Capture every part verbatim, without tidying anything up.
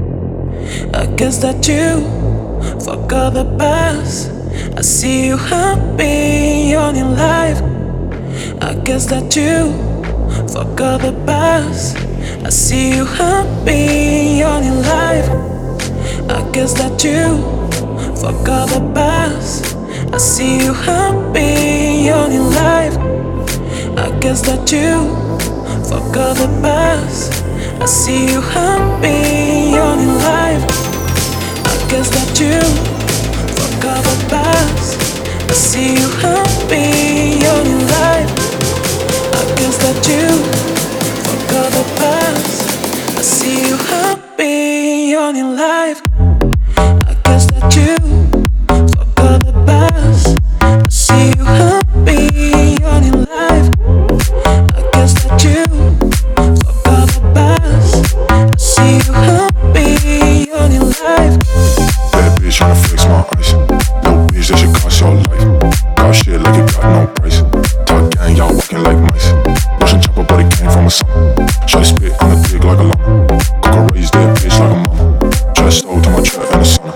I guess that you forgot the past. I see you happy on your life. I guess that you forgot the past. I see you happy on your life. I guess that you forgot the past. I see you happy on your life. I guess that you forgot the past. I see you happy on your life. I guess that you forgot the past. I see you happy on your life. I guess that you forgot the past. I see you happy on your life. I guess that you forgot the past. I see you happy on your life. I guess that you forgot the past. I see you happy on your life. Bad bitch tryna flex my ice. No bitch that should cost your life. Got shit like it got no price. Talk gang, y'all walking like mice. Russian chopper, but it came from a summer. Shawty spit on the dick like a llama. Coco raised that bitch like a mama. Try to slow to my trap in the sauna.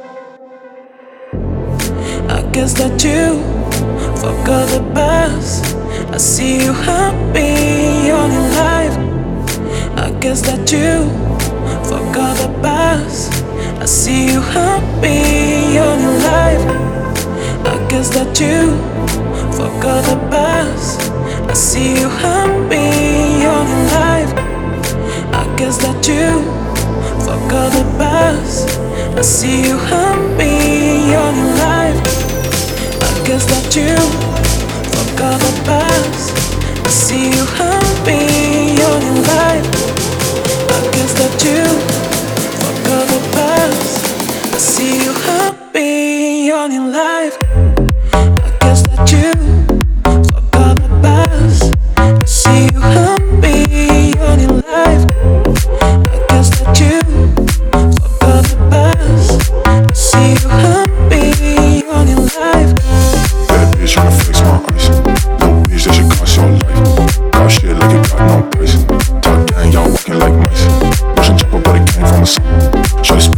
I guess that you forgot the past. I see you happy on your life. I guess that you forgot the past. I see you happy on your life. I guess that you forgot the past. I see you happy on your life. I guess that you forgot the past. I see you happy on your life. I guess that you forgot the past. I see you happy on your life. I guess that you forgot the past. I see you happy on your life. I guess that you forgot the past. I see you happy on your life. I guess that you forgot the past. I see you happy on your life. Bad bitch tryna flex my ice. No bitch that should cost your life. Got shit like it got no price. Talk gang, y'all walking like mice. Russian chopper, but it came from a summer. Shawty